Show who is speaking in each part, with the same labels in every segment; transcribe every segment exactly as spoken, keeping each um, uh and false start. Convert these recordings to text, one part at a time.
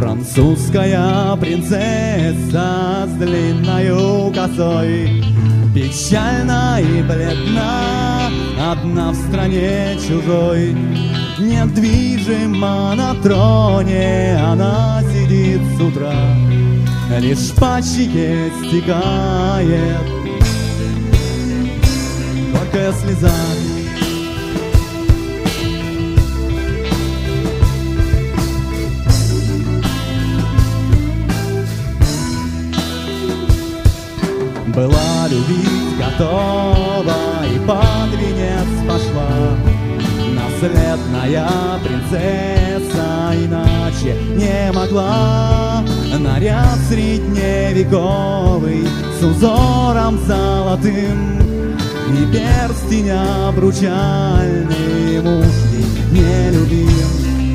Speaker 1: Французская принцесса с длинною косой, печальна и бледна, одна в стране чужой. Недвижима на троне она сидит с утра, лишь по щеке стекает горькая слеза. Была любить готова и под венец пошла наследная принцесса, иначе не могла. Наряд средневековый с узором золотым и перстень обручальный, муж не любим.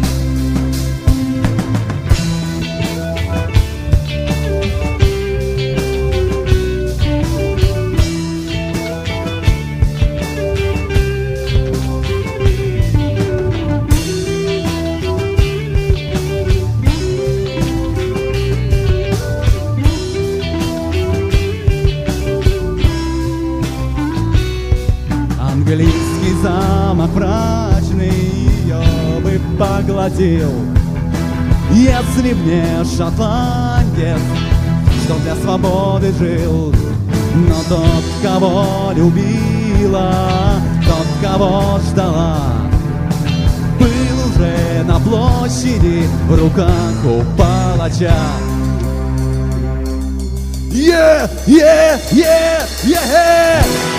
Speaker 1: Английский замок мрачный ее бы поглотил, если б не шотландец, что для свободы жил. Но тот, кого любила, тот, кого ждала, был уже на площади в руках у палача. Yeah, yeah, yeah, yeah!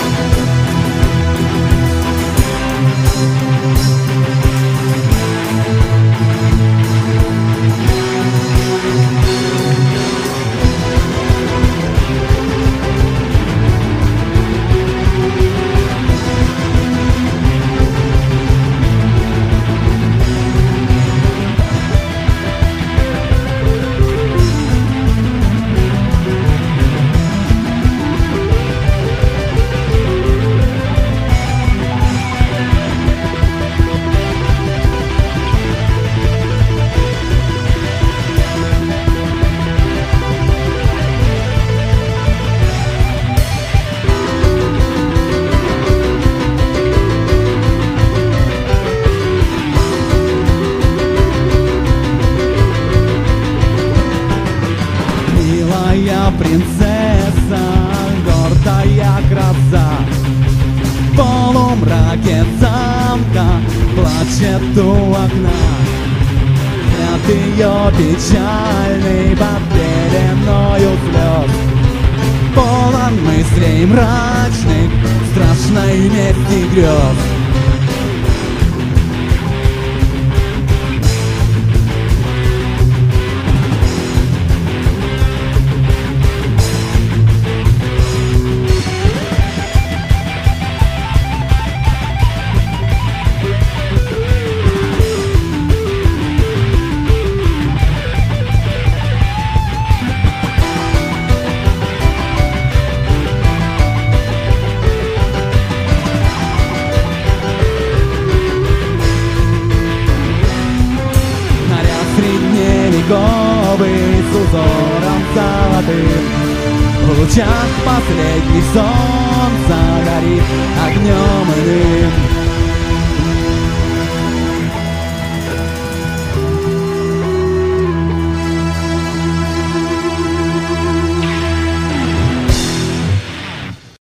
Speaker 1: Принцесса, гордая краса, в полумраке замка плачет у окна. Взгляд ее печальный под пеленою слез, полон мыслей мрачных, страшной мести грез. Средневековый с узором золотым, в лучах последних солнца горит огнем иным.